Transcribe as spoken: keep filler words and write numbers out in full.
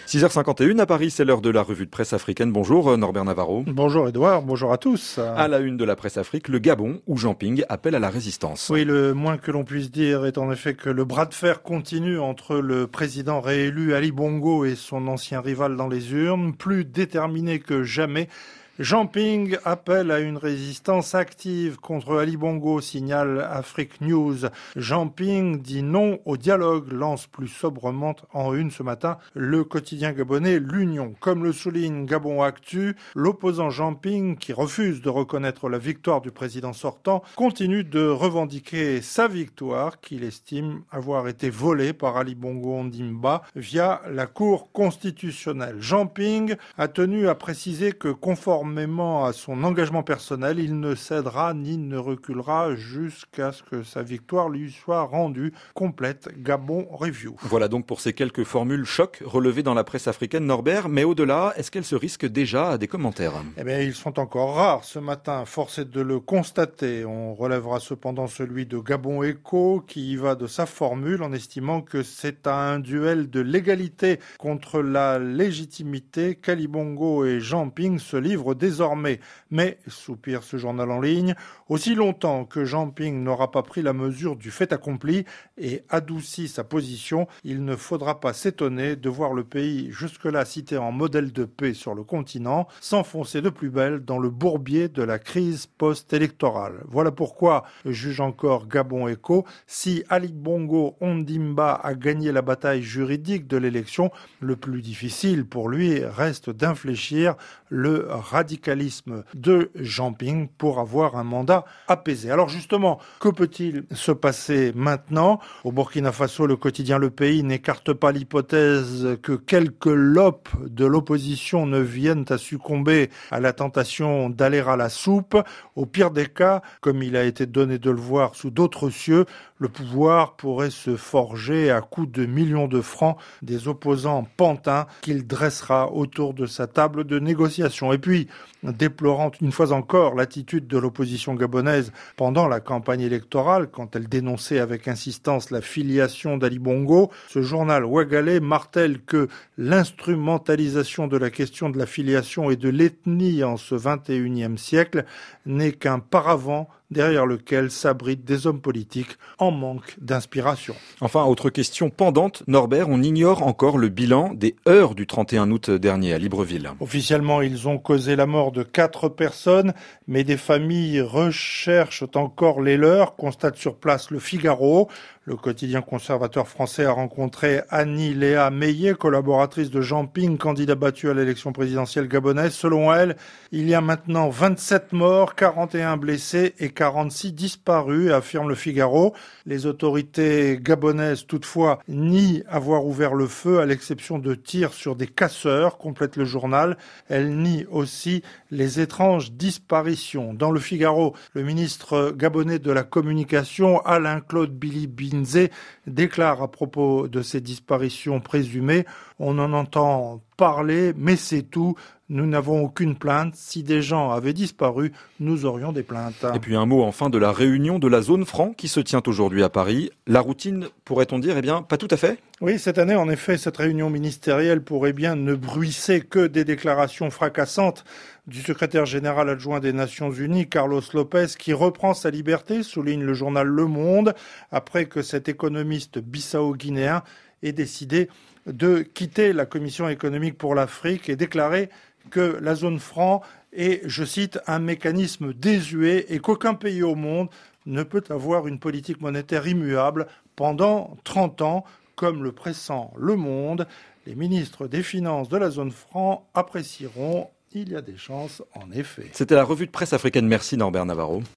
six heures cinquante et une à Paris, c'est l'heure de la revue de presse africaine. Bonjour Norbert Navarro. Bonjour Edouard, bonjour à tous. À la une de la presse Afrique, le Gabon, où Jean Ping appelle à la résistance. Oui, le moins que l'on puisse dire est en effet que le bras de fer continue entre le président réélu Ali Bongo et son ancien rival dans les urnes, plus déterminé que jamais. Jean Ping appelle à une résistance active contre Ali Bongo, signale Afrique News. Jean Ping dit non au dialogue, lance plus sobrement en une ce matin le quotidien gabonais L'Union. Comme le souligne Gabon Actu, l'opposant Jean Ping, qui refuse de reconnaître la victoire du président sortant, continue de revendiquer sa victoire qu'il estime avoir été volée par Ali Bongo Ondimba via la Cour constitutionnelle. Jean Ping a tenu à préciser que conformément à son engagement personnel, il ne cédera ni ne reculera jusqu'à ce que sa victoire lui soit rendue complète. Gabon Review. Voilà donc pour ces quelques formules choc relevées dans la presse africaine, Norbert. Mais au-delà, est-ce qu'elles se risquent déjà à des commentaires ? Eh bien, ils sont encore rares ce matin, force est de le constater. On relèvera cependant celui de Gabon Echo qui y va de sa formule en estimant que c'est à un duel de l'égalité contre la légitimité qu'Ali Bongo et Jean Ping se livrent désormais. Mais, soupire ce journal en ligne, aussi longtemps que Jean Ping n'aura pas pris la mesure du fait accompli et adouci sa position, il ne faudra pas s'étonner de voir le pays, jusque-là cité en modèle de paix sur le continent, s'enfoncer de plus belle dans le bourbier de la crise post-électorale. Voilà pourquoi, juge encore Gabon Echo, si Ali Bongo Ondimba a gagné la bataille juridique de l'élection, le plus difficile pour lui reste d'infléchir le radicalisme de Jean Ping pour avoir un mandat apaisé. Alors justement, que peut-il se passer maintenant ? Au Burkina Faso, le quotidien Le Pays n'écarte pas l'hypothèse que quelques lopes de l'opposition ne viennent à succomber à la tentation d'aller à la soupe. Au pire des cas, comme il a été donné de le voir sous d'autres cieux, le pouvoir pourrait se forger à coups de millions de francs des opposants pantins qu'il dressera autour de sa table de négociation. Et puis, déplorant une fois encore l'attitude de l'opposition gabonaise pendant la campagne électorale, quand elle dénonçait avec insistance la filiation d'Ali Bongo, ce journal ouagalais martèle que l'instrumentalisation de la question de la filiation et de l'ethnie en ce vingt et unième siècle n'est qu'un paravent derrière lequel s'abritent des hommes politiques en manque d'inspiration. Enfin, autre question pendante, Norbert, on ignore encore le bilan des heurts du trente et un août dernier à Libreville. Officiellement, ils ont causé la mort de quatre personnes, mais des familles recherchent encore les leurs, constate sur place Le Figaro. Le quotidien conservateur français a rencontré Annie-Léa Meillet, collaboratrice de Jean Ping, candidat battu à l'élection présidentielle gabonaise. Selon elle, il y a maintenant vingt-sept morts, quarante et un blessés et quarante-six disparus, affirme Le Figaro. Les autorités gabonaises, toutefois, nient avoir ouvert le feu, à l'exception de tirs sur des casseurs, complète le journal. Elle nie aussi les étranges disparitions. Dans Le Figaro, le ministre gabonais de la Communication, Alain-Claude Bilibine, déclare à propos de ces disparitions présumées: on en entend parler, mais c'est tout. Nous n'avons aucune plainte. Si des gens avaient disparu, nous aurions des plaintes. Et puis un mot enfin de la réunion de la zone franc qui se tient aujourd'hui à Paris. La routine, pourrait-on dire, eh bien, pas tout à fait ? Oui, cette année, en effet, cette réunion ministérielle pourrait bien ne bruisser que des déclarations fracassantes du secrétaire général adjoint des Nations Unies, Carlos Lopez, qui reprend sa liberté, souligne le journal Le Monde, après que cet économiste bissau-guinéen ait décidé de quitter la Commission économique pour l'Afrique et déclarer que la zone franc est, je cite, un mécanisme désuet et qu'aucun pays au monde ne peut avoir une politique monétaire immuable pendant trente ans, comme le pressent Le Monde. Les ministres des Finances de la zone franc apprécieront. Il y a des chances, en effet. C'était la revue de presse africaine. Merci Norbert Navarro.